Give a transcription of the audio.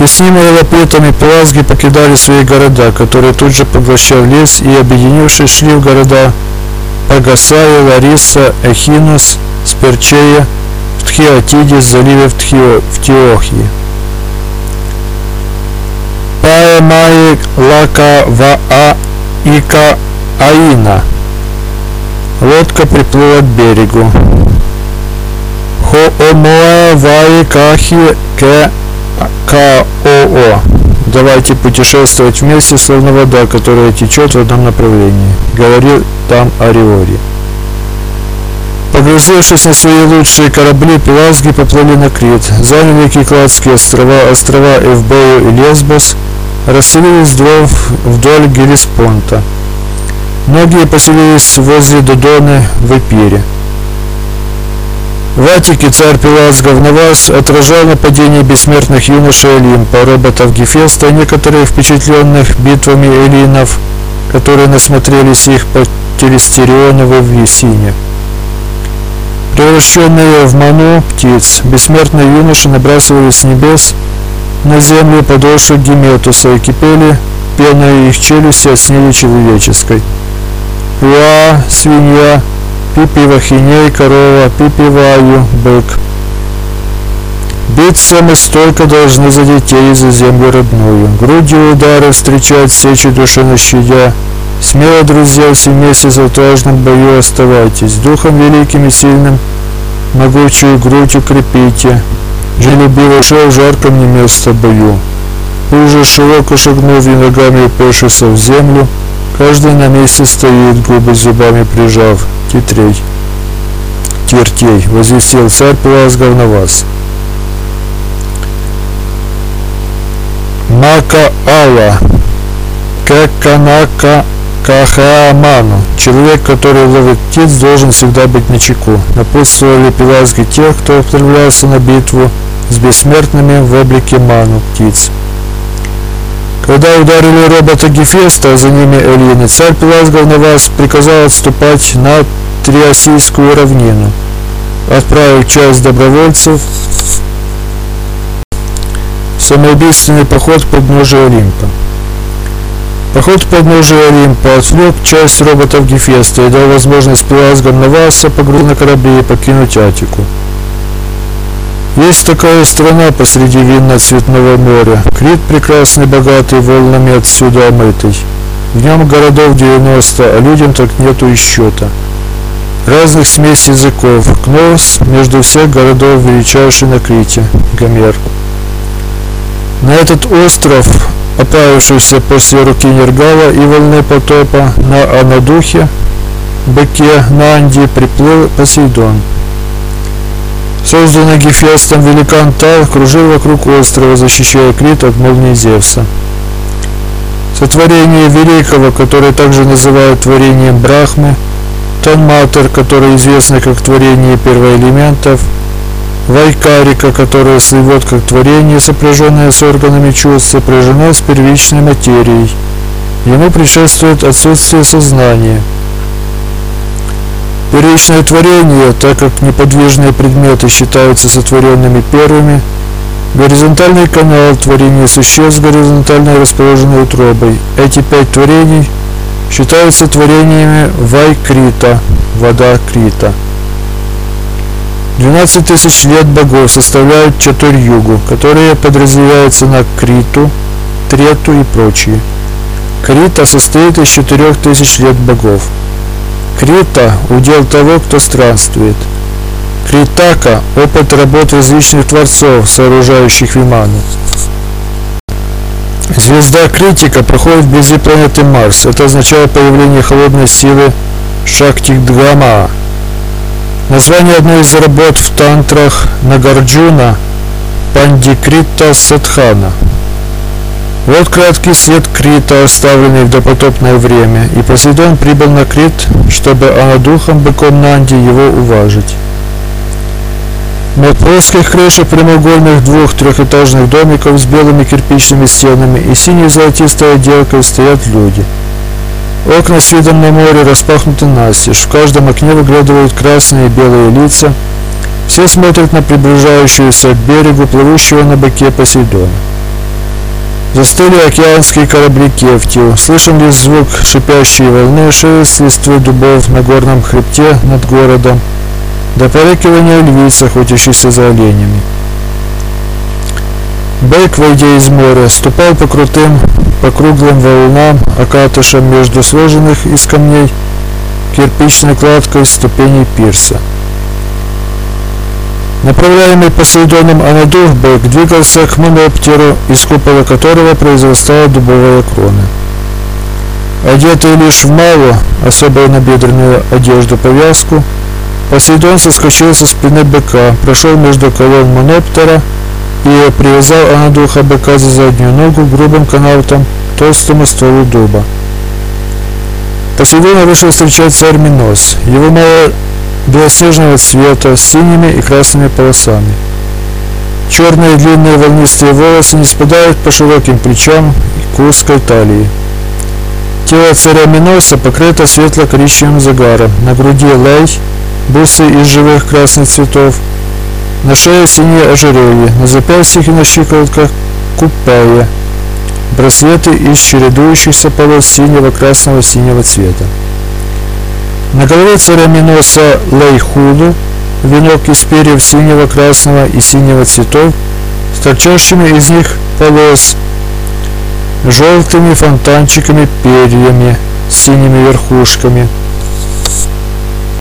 Теснимые лапетами пелазги покидали свои города, которые тут же поглощал лес, и, объединившись, шли в города Пагасая, Лариса, Эхинос, Сперчея, в Тхиотиде, заливе в Тиохии. Паэмаи Лака Ваа Ика Аина. Лодка приплыла к берегу. Хоомоа Ваи Кахи Ке Каоо. Давайте путешествовать вместе, словно вода, которая течет в одном направлении, говорил там Ариори. Погрузившись на свои лучшие корабли, пелазги поплыли на Крит, заняли Кикладские острова, острова Эвбею и Лесбос, расселились вдоль Гелеспонта. Многие поселились возле Додоны в Эпире. В Аттике царь Пелазгов Навас отражал нападение бессмертных юношей Олимпа, роботов Гефеста и некоторых впечатленных битвами эллинов, которые насмотрелись их по Телестериону в Лисине. Превращенные в ману птиц, бессмертные юноши набрасывались с небес на землю подошвы Геметуса и кипели пеной их челюсти от снеди человеческой. Уа, свинья, Пипи Вахиней, корова, Пипи Ваю, бык. Биться мы столько должны за детей и за землю родную. Грудью удары встречать, сечи души не щадя. Смело, друзья, все вместе в отважном бою оставайтесь. Духом великим и сильным могучую грудь укрепите. Желюбивый шел в жарком не место бою. Уже широко шагнув и ногами упавшись в землю, каждый на месте стоит, губы зубами прижав. Тертей, возвестил царь Пелазгов Навас. Мака Алла, Кеканака Кахааману. Человек, который ловит птиц, должен всегда быть начеку. Напутствовали пелазги тех, кто отправлялся на битву с бессмертными в облике ману птиц. Когда ударили робота Гефеста, а за ними эллины, царь Пелазгов Навас приказал отступать на Триасийскую равнину, отправив часть добровольцев в самоубийственный поход к подножию Олимпа. Поход к подножию Олимпа отвлек часть роботов Гефеста и дал возможность Пелазгам Наваса погрузить на корабли и покинуть Аттику. Есть такая страна посреди винно-цветного моря. Крит прекрасный, богатый, волнами отсюда омытый. В нем городов 90, а людям так нету и счета. Разных смесь языков. Кнос между всех городов величайший на Крите. Гомер. На этот остров, оправившийся после руки Нергала и волны потопа, на Анадухе, быке Нанди, приплыл Посейдон. Созданный Гефестом великан Тал кружил вокруг острова, защищая Крит от молнии Зевса. Сотворение Великого, которое также называют творением Брахмы, Танматор, который известно как творение первоэлементов, Вайкарика, которая слывет как творение, сопряженное с органами чувств, сопряжено с первичной материей. Ему предшествует отсутствие сознания. Первичное творение, так как неподвижные предметы считаются сотворенными первыми, горизонтальный канал творения существ с горизонтально расположенной утробой. Эти 5 творений считаются творениями Вайкрита, вода Крита. 12 тысяч лет богов составляют Чатур-югу, которые подразделяются на Криту, Трету и прочие. Крита состоит из 4000 лет богов. Крита – удел того, кто странствует. Критака – опыт работ различных творцов, сооружающих Виману. Звезда Критика проходит вблизи планеты Марс. Это означает появление холодной силы Шактидгама. Название одной из работ в тантрах Нагарджуна – Пандикрита Садхана. Вот краткий след Крита, оставленный в допотопное время, и Посейдон прибыл на Крит, чтобы Анадухом, быком Нанди, его уважить. На плоских крышах прямоугольных 2-3-этажных домиков с белыми кирпичными стенами и синей золотистой отделкой стоят люди. Окна с видом на море распахнуты настежь, в каждом окне выглядывают красные и белые лица. Все смотрят на приближающуюся к берегу плывущего на быке Посейдона. Застыли океанские корабли Кефтью. Слышен ли звук шипящей волны, шелест листвы дубов на горном хребте над городом, до порыкивания львиц, охотящихся за оленями. Бык, войдя из моря, ступал по крутым, по круглым волнам, окатышам между сложенных из камней кирпичной кладкой ступеней пирса. Направляемый Посейдоном Анадур, бык двигался к моноптеру, из купола которого произрастала дубовая крона. Одетый лишь в малу, особую набедренную одежду-повязку, Посейдон соскочил со спины быка, прошел между колонн моноптера и привязал Анадуха быка за заднюю ногу грубым канатом к толстому стволу дуба. Посейдона вышел встречать царь Минос. Его мало белоснежного цвета с синими и красными полосами. Черные длинные волнистые волосы не спадают по широким плечам и к узкой талии. Тело царя Миноса покрыто светло-коричневым загаром, на груди лай, бусы из живых красных цветов, на шее синие ожерелья, на запястьях и на щиколотках купая, браслеты из чередующихся полос синего, красного, синего цвета. На голове царя Миноса лайхулу, венок из перьев синего, красного и синего цветов, с торчащими из них полос, желтыми фонтанчиками перьями, с синими верхушками.